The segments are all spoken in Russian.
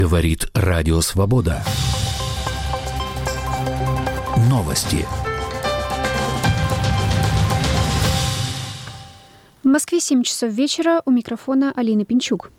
Говорит Радио Свобода. Новости. В Москве 7 часов вечера. У микрофона Алина Пинчук.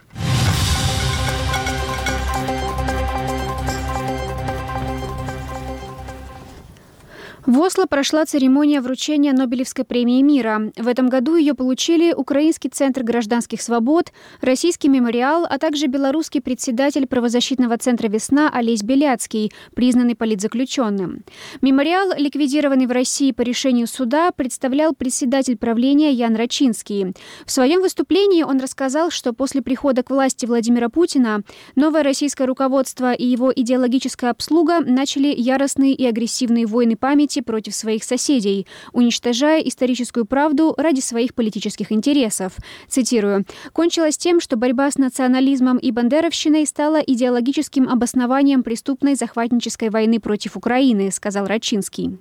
В Осло прошла церемония вручения Нобелевской премии мира. В этом году ее получили Украинский центр гражданских свобод, Российский мемориал, а также белорусский председатель правозащитного центра «Весна» Олесь Беляцкий, признанный политзаключенным. Мемориал, ликвидированный в России по решению суда, представлял председатель правления Ян Рачинский. В своем выступлении он рассказал, что после прихода к власти Владимира Путина новое российское руководство и его идеологическая обслуга начали яростные и агрессивные войны памяти против своих соседей, уничтожая историческую правду ради своих политических интересов. Цитирую. «Кончилось тем, что борьба с национализмом и бандеровщиной стала идеологическим обоснованием преступной захватнической войны против Украины», сказал Рачинский.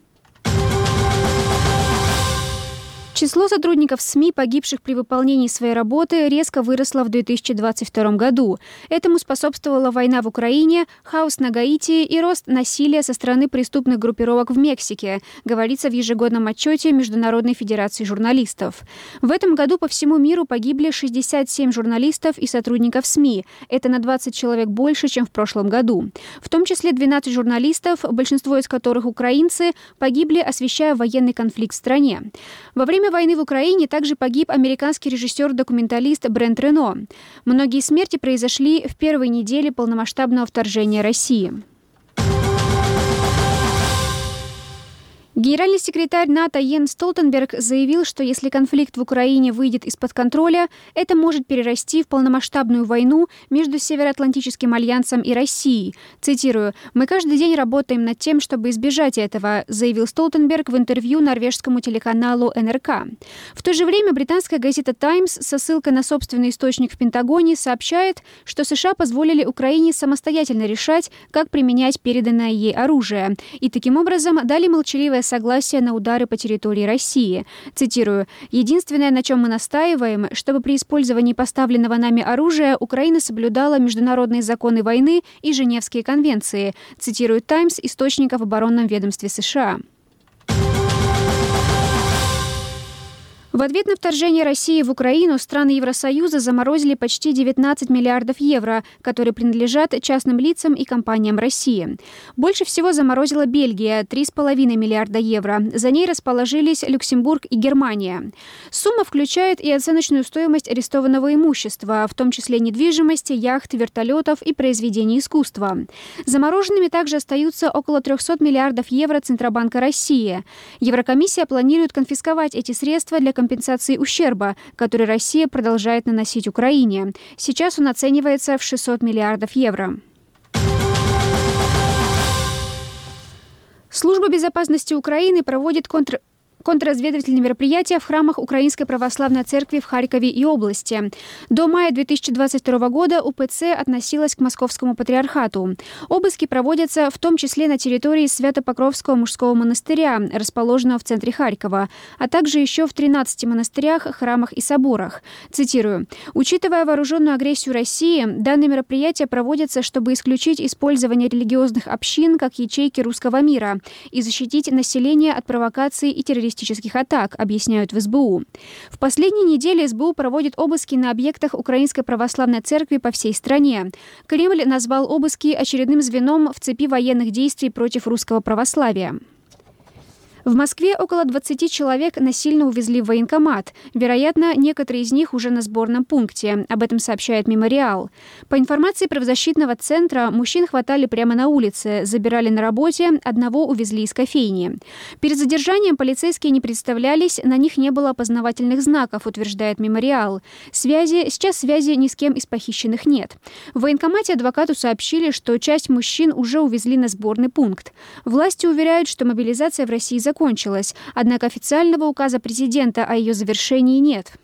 Число сотрудников СМИ, погибших при выполнении своей работы, резко выросло в 2022 году. Этому способствовала война в Украине, хаос на Гаити и рост насилия со стороны преступных группировок в Мексике, говорится в ежегодном отчете Международной федерации журналистов. В этом году по всему миру погибли 67 журналистов и сотрудников СМИ. Это на 20 человек больше, чем в прошлом году. В том числе 12 журналистов, большинство из которых украинцы, погибли, освещая военный конфликт в стране. Во время войны в Украине также погиб американский режиссер-документалист Брент Рено. Многие смерти произошли в первой неделе полномасштабного вторжения России. Генеральный секретарь НАТО Йенс Столтенберг заявил, что если конфликт в Украине выйдет из-под контроля, это может перерасти в полномасштабную войну между Североатлантическим альянсом и Россией. Цитирую. «Мы каждый день работаем над тем, чтобы избежать этого», заявил Столтенберг в интервью норвежскому телеканалу НРК. В то же время британская газета «Таймс» со ссылкой на собственный источник в Пентагоне сообщает, что США позволили Украине самостоятельно решать, как применять переданное ей оружие, и таким образом дали молчаливое согласие на удары по территории России. Цитирую. «Единственное, на чем мы настаиваем, чтобы при использовании поставленного нами оружия Украина соблюдала международные законы войны и Женевские конвенции», цитирует «Таймс» источника в оборонном ведомстве США. В ответ на вторжение России в Украину страны Евросоюза заморозили почти 19 миллиардов евро, которые принадлежат частным лицам и компаниям России. Больше всего заморозила Бельгия – 3,5 миллиарда евро. За ней расположились Люксембург и Германия. Сумма включает и оценочную стоимость арестованного имущества, в том числе недвижимости, яхт, вертолетов и произведений искусства. Замороженными также остаются около 300 миллиардов евро Центробанка России. Еврокомиссия планирует конфисковать эти средства для компенсации ущерба, который Россия продолжает наносить Украине. Сейчас он оценивается в 600 миллиардов евро. Служба безопасности Украины проводит контрразведывательные мероприятия в храмах Украинской Православной Церкви в Харькове и области. До мая 2022 года УПЦ относилась к Московскому патриархату. Обыски проводятся в том числе на территории Свято-Покровского мужского монастыря, расположенного в центре Харькова, а также еще в 13 монастырях, храмах и соборах. Цитирую. «Учитывая вооруженную агрессию России, данные мероприятия проводятся, чтобы исключить использование религиозных общин как ячейки русского мира и защитить население от провокаций и террористических атак», объясняют в СБУ. В последние недели СБУ проводит обыски на объектах Украинской Православной Церкви по всей стране. Кремль назвал обыски очередным звеном в цепи военных действий против русского православия. В Москве около 20 человек насильно увезли в военкомат. Вероятно, некоторые из них уже на сборном пункте. Об этом сообщает «Мемориал». По информации правозащитного центра, мужчин хватали прямо на улице, забирали на работе, одного увезли из кофейни. Перед задержанием полицейские не представлялись, на них не было опознавательных знаков, утверждает «Мемориал». Сейчас связи ни с кем из похищенных нет. В военкомате адвокату сообщили, что часть мужчин уже увезли на сборный пункт. Власти уверяют, что мобилизация в России закончилась, однако официального указа президента о ее завершении нет.